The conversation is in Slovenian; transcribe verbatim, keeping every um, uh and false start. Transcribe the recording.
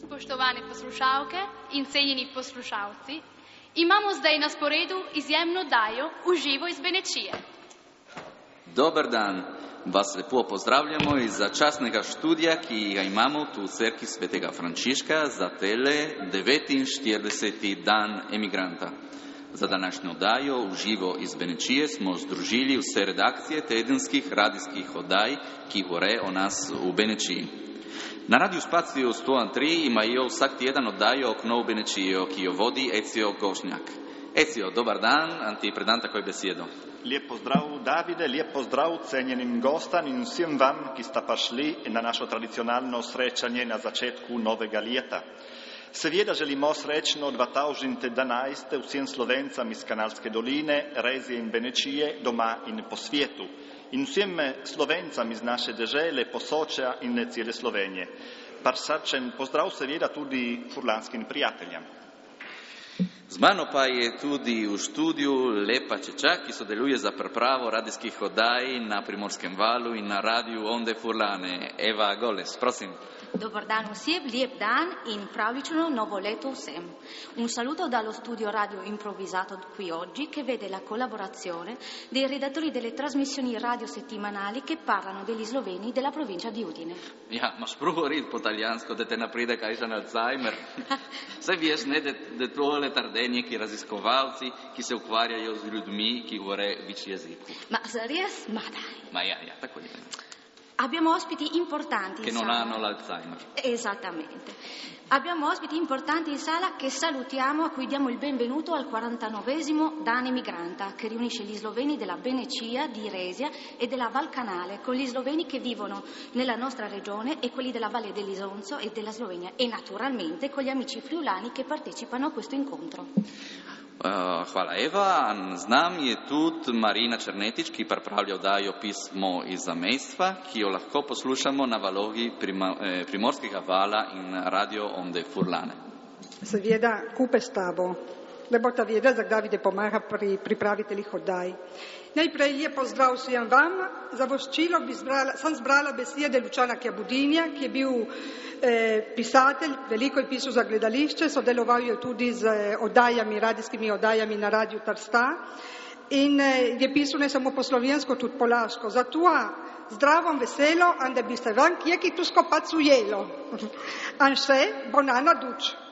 Spoštovane poslušalke in cenjeni poslušalci, imamo zdaj na sporedu izjemno oddajo V živo iz Benečije. Dober dan, vas lepo pozdravljamo iz začasnega študija, ki ga imamo tu v cerkvi svetega Frančiška za tele devetinštirideseti dan emigranta. Za današnjo oddajo V živo iz Benečije smo združili vse redakcije tedenskih radijskih oddaj, ki govore o nas v Benečiji. Na Radiu Spaciju sto tri imajo vsak tjedan oddajo Okno v Benečijo, ki jo vodi Ecio Gošnjak. Ecio, dobar dan, ti predam takoj besedo. Lep pozdrav, Davide, lep pozdrav cenjenim gostom in vsem vam, ki sta prišli na našo tradicionalno srečanje na začetku novega leta. Seveda želimo srečno dva tisoč dvanajst vsem Slovencem iz Kanalske doline, Rezije in Benečije, doma in po svetu. In vsem Slovencem iz naše dežele, Posočja in cele Slovenije. Prisrčen pozdrav seveda tudi furlanskim prijateljem. Z mano pa je tudi v študiju Lepa Čečak, ki sodeluje za pripravo radijskih oddaj na Primorskem valu in na Radiu Onde Furlane. Eva Goles, prosim. Dobar dan vsem, lijep dan in pravlično novo leto vsem. Un saluto dallo studio radio improvvisato qui oggi che vede la collaborazione dei redattori delle trasmissioni radio settimanali che parlano degli sloveni della provincia di Udine. Ja, imaš prav govoriti po italijansko, da te napride kakšen Alzheimer. Saj veš, ne, da, da tole tardenje, ki raziskovalci, ki se ukvarjajo z ljudmi, ki govore več jezikov. Ma res? Ma dai. Ma ja, ja, tako je. Abbiamo ospiti importanti che in non sala. hanno l'Alzheimer. Esattamente. Abbiamo ospiti importanti in sala che salutiamo, a cui diamo il benvenuto al quarantanovesimo Dan Emigranta, che riunisce gli sloveni della Benecia, di Resia e della Val Canale, con gli sloveni che vivono nella nostra regione e quelli della Valle dell'Isonzo e della Slovenia, e naturalmente con gli amici friulani che partecipano a questo incontro. Uh, hvala Eva. Z nami je tudi Marina Černetič, ki pripravlja oddajo Pismo iz zamejstva, ki jo lahko poslušamo na valovi prima, eh, Primorskega vala in Radio Onde Furlane. Seveda, kupe s tabo, da bo ta vedela, da Davide pomaga pri pripraviteljih oddaj. Najprej je pozdrav vsem vam. Za voščilo bi zbrala, sem zbrala besede Lučana Kjabudinja, ki je bil eh, pisatelj, veliko je pisal za gledališče, sodeloval je tudi z oddajami, radijskimi oddajami na Radiu Trsta in eh, je pisal ne samo po slovensko, tudi po laško. Zato zdravom veselo, ande biste van, kje ki tu skopac ujelo. An še, bonana duč.